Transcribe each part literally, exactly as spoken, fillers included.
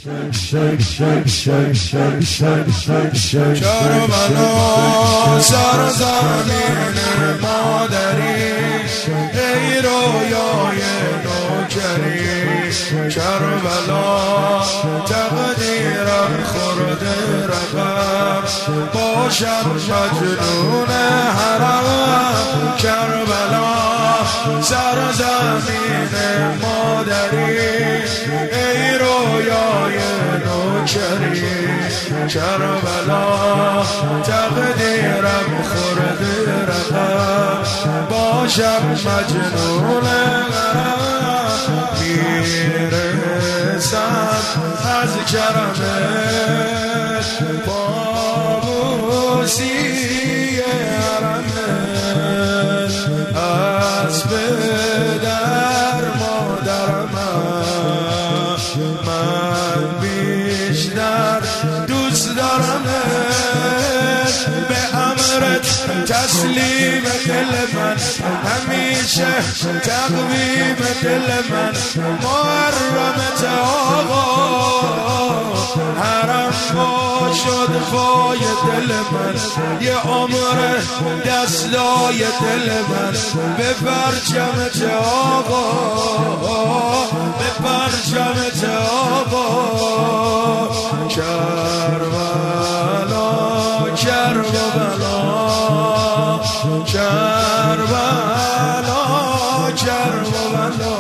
کربلا سرزمین مادری، ای رویای نوکری. کربلا تقدیرم خورده رقم، باشم مجنون حرم. کربلا سرزمین مادری، ای رویای نوکری. کربلا تقدیرم خورده رقم، باشم مجنون غرام. میرسم از کرمت پابوسی حرمت، از پدر مادرم من بیشتر دوست دارمت. به امرت تسلیم دل من، همیشه تقویم دل من. محرمت آقا حرم شد پای دل من، یه عمر دستای دل من. به پرچمت آقا، به پرچمت آقا. کربلا کربلا کربلا کربلا.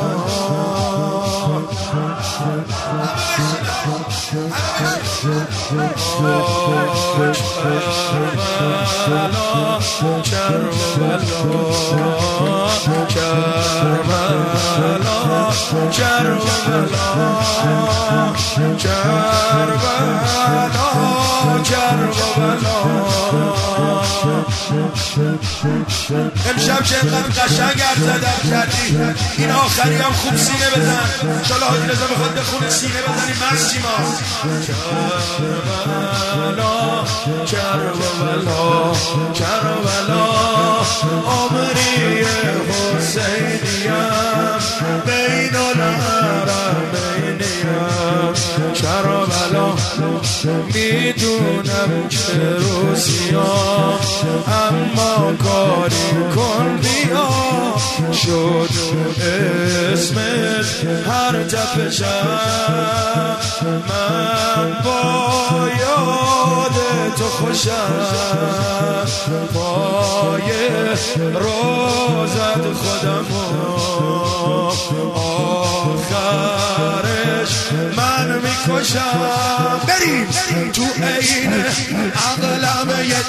امشب چه اینقدر قشنگ حرف زدم کردی، این آخری هم خوب سینه بزن. انشالله حاجی رضا بخواد بخونه سینه بزنی مستیم ها. کربلا کربلا کربلا عمری حسینیم، بین الحرمینیم. کربلا میدونم که روزیام، اما کاری کن بیا. شد اسمت هر تپشم، من با یاد تو خوشم. پای روزت خودمو آخرش من میکشم. بریم تو عین عقلم